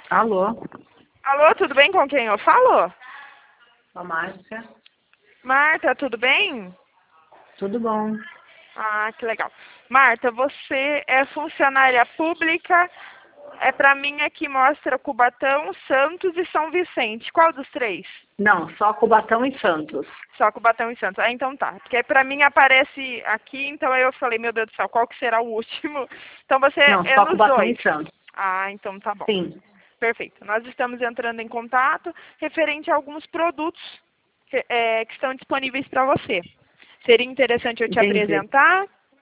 Alô? Alô, tudo bem com quem eu falo? A Márcia? Marta, tudo bem? Tudo bom? Ah, que legal. Marta, você é funcionária pública, pra mim aqui mostra Cubatão, Santos e São Vicente. Qual dos três? Não, só Cubatão e Santos. Só Cubatão e Santos. Ah, então tá. Porque pra mim aparece aqui, então aí eu falei, meu Deus do céu, qual que será o último? Então você Não, é só nos Cubatão dois. e Santos. Ah, então tá bom. Sim. Perfeito. Nós estamos entrando em contato referente a alguns produtos que estão disponíveis para você. Seria interessante eu te Entendi. apresentar.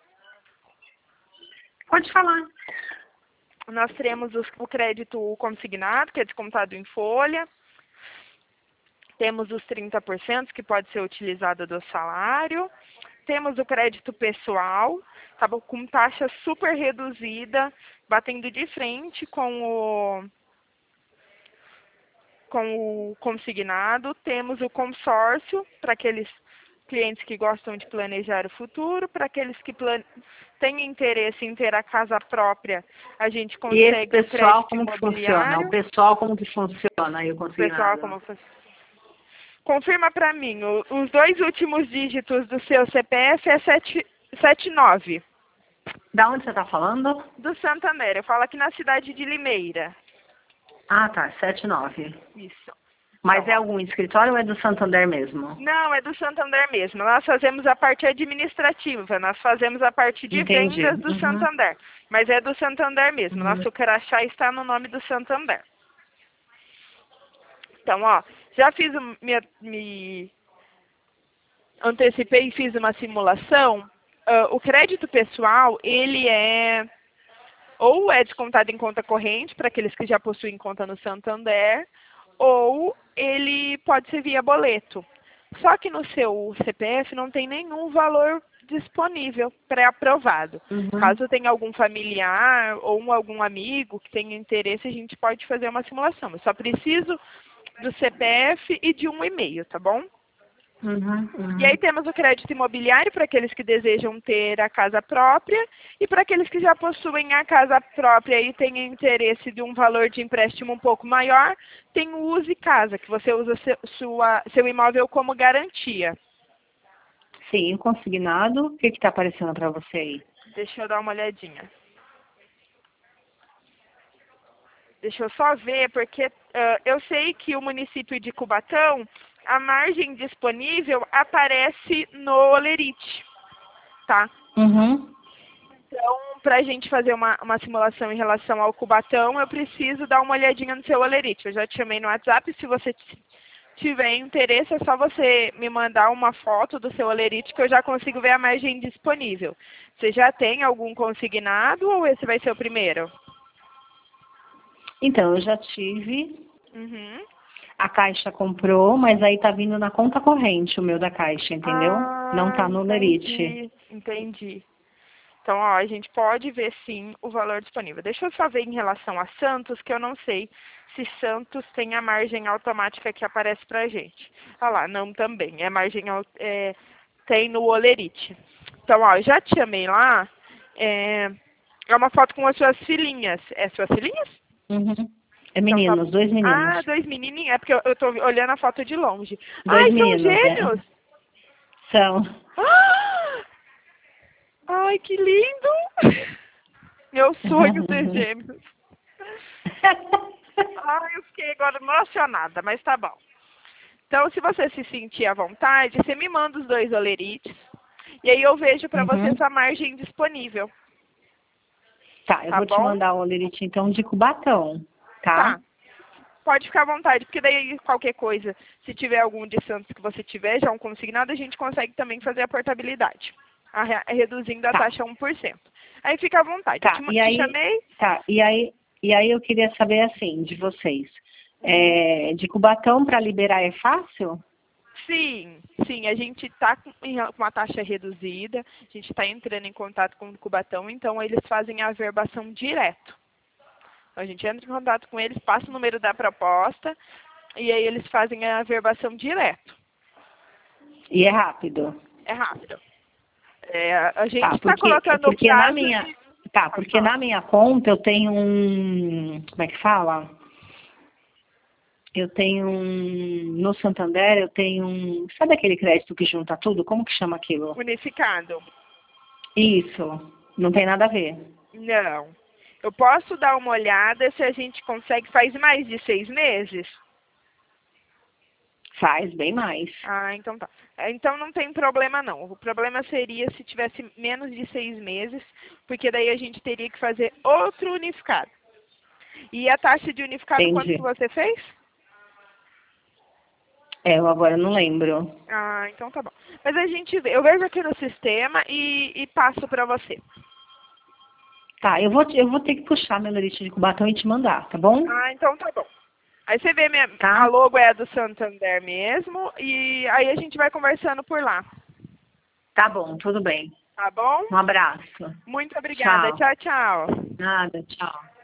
Pode falar. Nós teremos o crédito consignado, que é descontado em folha. Temos os 30%, que pode ser utilizado do salário. Temos o crédito pessoal, tá bom? Com taxa super reduzida, batendo de frente com o consignado. Temos o consórcio, para aqueles clientes que gostam de planejar o futuro, para aqueles que têm interesse em ter a casa própria, a gente E esse consegue o pessoal, crédito como que funciona? O imobiliário. pessoal, como que funciona aí o Pessoal, consignado? confirma para mim, os dois últimos dígitos do seu CPF é 779, Da onde você está falando? do Santander. Eu falo aqui na cidade de Limeira. Ah, tá, 79. Isso. Mas Então, é ó. algum escritório ou é do Santander mesmo? Não, é do Santander mesmo. Nós fazemos a parte administrativa, nós fazemos a parte de Entendi. vendas do Uhum. Santander. Mas é do Santander mesmo. Uhum. Nosso crachá está no nome do Santander. Então, ó, já fiz me antecipei e fiz uma simulação. O crédito pessoal, ele ou é descontado em conta corrente para aqueles que já possuem conta no Santander, ou ele pode ser via boleto. Só que no seu CPF não tem nenhum valor disponível pré-aprovado. Uhum. Caso tenha algum familiar ou algum amigo que tenha interesse, a gente pode fazer uma simulação. Eu só preciso do CPF e de um e-mail, tá bom? Uhum. E aí Uhum. temos o crédito imobiliário para aqueles que desejam ter a casa própria e para aqueles que já possuem a casa própria e têm interesse de um valor de empréstimo um pouco maior, tem o Use Casa, que você usa seu imóvel como garantia. Sim, o consignado, o que está aparecendo para você aí? Deixa eu dar uma olhadinha. Deixa eu só ver, porque eu sei que o município de Cubatão, a margem disponível aparece no Olerite, tá? Uhum. Então, para a gente fazer uma simulação em relação ao Cubatão, eu preciso dar uma olhadinha no seu Olerite. Eu já te chamei no WhatsApp, se você tiver interesse, é só você me mandar uma foto do seu Olerite que eu já consigo ver a margem disponível. Você já tem algum consignado ou esse vai ser o primeiro? Então, eu já tive. Uhum. A Caixa comprou, mas aí tá vindo na conta corrente o meu da Caixa, entendeu? Não Ah, tá no Lerite. entendi. Então, ó, a gente pode ver sim o valor disponível. Deixa eu só ver em relação a Santos, que eu não sei se Santos tem a margem automática que aparece pra gente. Ah lá, não também. É margem tem no Olerite. Então, ó, eu já te chamei lá. É uma foto com as suas filhinhas. É suas filhinhas? Uhum. É Então tá. meninos, dois meninos. Ah, dois menininhos. É porque eu tô olhando a foto de longe. Dois Ai, são meninos, é. gêmeos! São. Ah! Ai, que lindo! Meu sonho ter gêmeos. Ai, eu fiquei agora emocionada, mas tá bom. Então, se você se sentir à vontade, você me manda os dois olerites. E aí eu vejo pra você Uhum. essa margem disponível. Tá, eu Tá vou te bom? mandar o Lerite então de Cubatão, tá? Tá. Pode ficar à vontade, porque daí qualquer coisa, se tiver algum de Santos que você tiver, já um consignado, a gente consegue também fazer a portabilidade, reduzindo a Tá, taxa a 1%. Aí fica à vontade. Eu tá. te chamei? Tá, e aí eu queria saber assim, de vocês. Uhum. De Cubatão para liberar é fácil? Sim, sim, a gente está com uma taxa reduzida, a gente está entrando em contato com o Cubatão, então eles fazem a averbação direto. A gente entra em contato com eles, passa o número da proposta e aí eles fazem a averbação direto. E é rápido? É rápido. A gente Tá, está colocando o porque prazo de... tá, Pode porque falar. na minha conta eu tenho um, como é que fala? Eu tenho no Santander, eu tenho sabe aquele crédito que junta tudo? Como que chama aquilo? Unificado. Isso, não tem nada a ver. Não. Eu posso dar uma olhada se a gente consegue, faz mais de 6 meses? Faz bem mais. Ah, então tá. Então não tem problema não. O problema seria se tivesse menos de 6 meses, porque daí a gente teria que fazer outro unificado. E a taxa de unificado, quanto que Entendi. você fez? Eu agora não lembro. Ah, então tá bom. Mas a gente vê. Eu vejo aqui no sistema e passo para você. Tá, eu vou ter que puxar meu lista de Cubatão e te mandar, tá bom? Ah, então tá bom. Aí você vê, a Tá? logo é a do Santander mesmo, e aí a gente vai conversando por lá. Tá bom, tudo bem. Tá bom? Um abraço. Muito obrigada. Tchau. Tchau, tchau. Nada, tchau.